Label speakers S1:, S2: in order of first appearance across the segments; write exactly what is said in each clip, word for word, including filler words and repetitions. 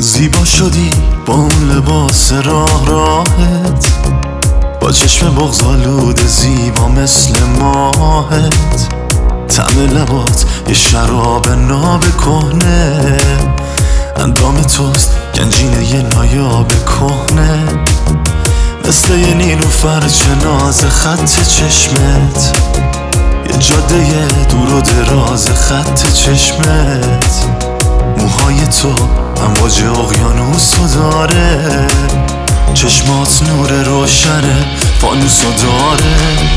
S1: زیبا شدی با اون لباس راه راهت، با چشم بغض‌آلود زیبا مثل ماهت. طعم لبات یه شراب ناب کهنه، اندام توست گنجینه یه نایاب کهنه، مثل یه نیلوفر چه ناز خط چشمت، یه جاده دور و دراز خط چشمت. موهای تو امواج اقیانوسو داره، چشمات نور روشن فانوسو داره.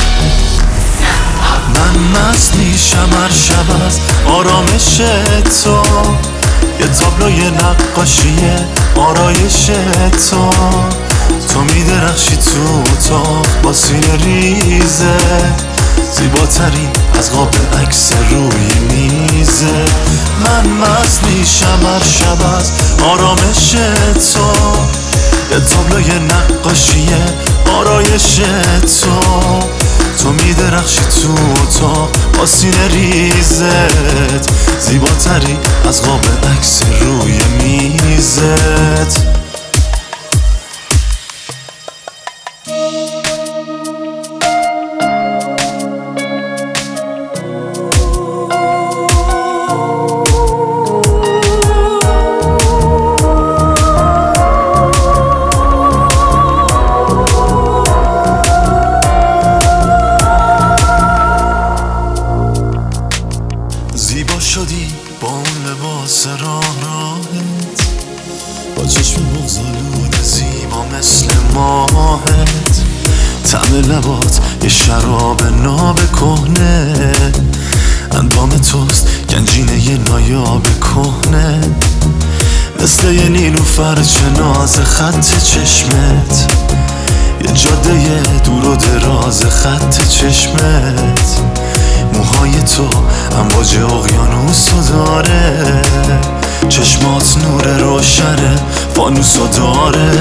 S1: من مست میشم هر شب از آرامش تو، یه تابلوی نقاشیه آرایش تو. تو میدرخشی تو اتاق با سینه ریزه، زیباترین از قاب عکس روی میزه. من مست میشم هر شب از آرامش تو، یه تابلوی نقاشیه آرایش تو. تو میدرخشی تو اتاق با سینه ریزت، زیباتری از قاب عکس روی میزت. زیبا شدی با اون لباس راه راهت، با چشم بغض‌آلود زیبا مثل ماهت. طعم لبات یه شراب ناب کهنه، اندام توست گنجینه یه نایاب کهنه، مثل یه نیلوفر چه ناز خط چشمت، یه جاده دور و دراز خط چشمت. موهای تو امواج اقیانوسو داره، چشمات نور روشن فانوسو داره.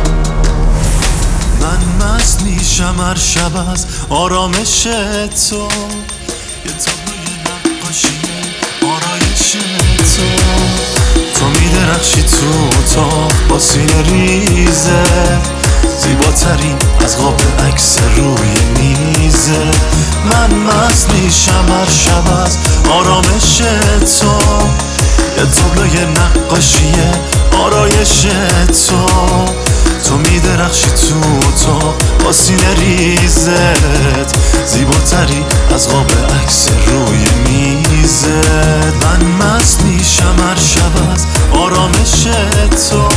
S1: من مست میشم هر شب از آرامش تو، یه تابلوی نقاشیه آرایش تو. تو میدرخشی تو اتاق با سینه ریزه، زیباترین از قاب عکس روی میزه. من مست میشم هر شب از آرامش تو، یه تابلوی نقاشیه آرایش تو. تو میدرخشی تو اتاق با سینه ریزت، زیباتری از قاب عکس روی میزت. من مست میشم هر شب از آرامش تو،